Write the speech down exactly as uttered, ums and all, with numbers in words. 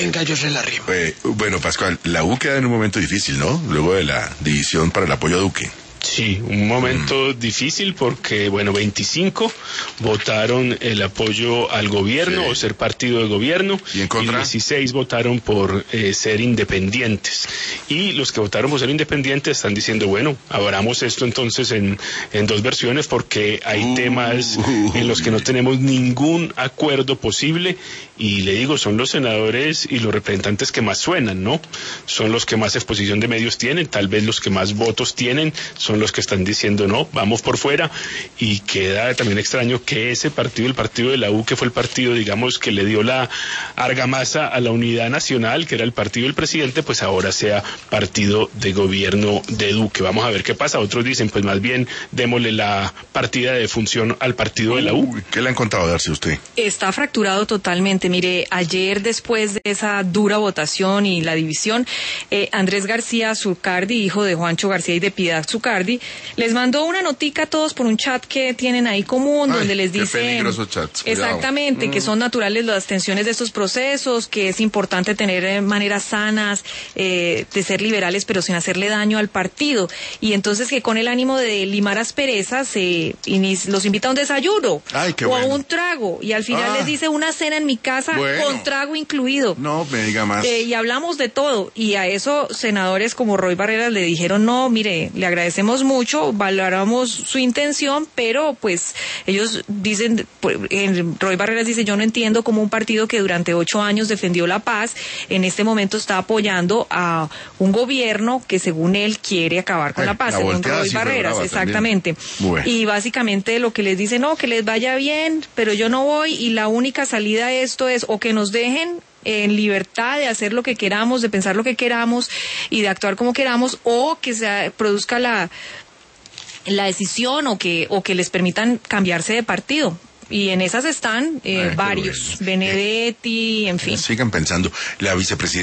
Venga, yo se la arrimo. Eh, bueno, Pascual, la U queda en un momento difícil, ¿no? Luego de la división para el apoyo a Duque. Sí, un momento mm. difícil porque, bueno, veinticinco votaron el apoyo al gobierno, sí, o ser partido de gobierno, y, en contra? y dieciséis votaron por eh, ser independientes. Y los que votaron por ser independientes están diciendo, bueno, abramos esto entonces en, en dos versiones porque hay uh, temas uh, en los que no tenemos ningún acuerdo posible, y le digo, son los senadores y los representantes que más suenan, ¿no? Son los que más exposición de medios tienen, tal vez los que más votos tienen, son los que están diciendo no, vamos por fuera, y queda también extraño que ese partido, el partido de la U, que fue el partido, digamos, que le dio la argamasa a la unidad nacional, que era el partido del presidente, pues ahora sea partido de gobierno de Duque. Vamos a ver qué pasa. Otros dicen, pues más bien démosle la partida de función al partido de la U. Uy, ¿qué le han contado, Darcy, a usted? Está fracturado totalmente. Mire, ayer después de esa dura votación y la división, eh, Andrés García Zucardi, hijo de Juancho García y de Piedad Zucardi, les mandó una notica a todos por un chat que tienen ahí común, Ay, donde les dice qué peligrosos chats, exactamente mm. que son naturales las tensiones de estos procesos, que es importante tener maneras sanas eh, de ser liberales pero sin hacerle daño al partido, y entonces que con el ánimo de limar asperezas se eh, los invita a un desayuno. Ay, qué o bueno. a un trago, y al final ah. les dice una cena en mi casa bueno. con trago incluido. No me diga más. Eh, y hablamos de todo, y a eso senadores como Roy Barreras le dijeron, no, mire, le agradecemos mucho, valoramos su intención, pero pues ellos dicen, Roy Barreras dice, yo no entiendo cómo un partido que durante ocho años defendió la paz, en este momento está apoyando a un gobierno que según él quiere acabar con Ay, la paz, la según Roy sí Barreras, exactamente. Bueno. Y básicamente lo que les dice, no, que les vaya bien, pero yo no voy, y la única salida a esto es o que nos dejen en libertad de hacer lo que queramos, de pensar lo que queramos y de actuar como queramos, o que se produzca la la decisión o que o que les permitan cambiarse de partido. Y en esas están eh, Ay, varios, bueno. Benedetti, en fin. Sigan pensando. La vicepresidenta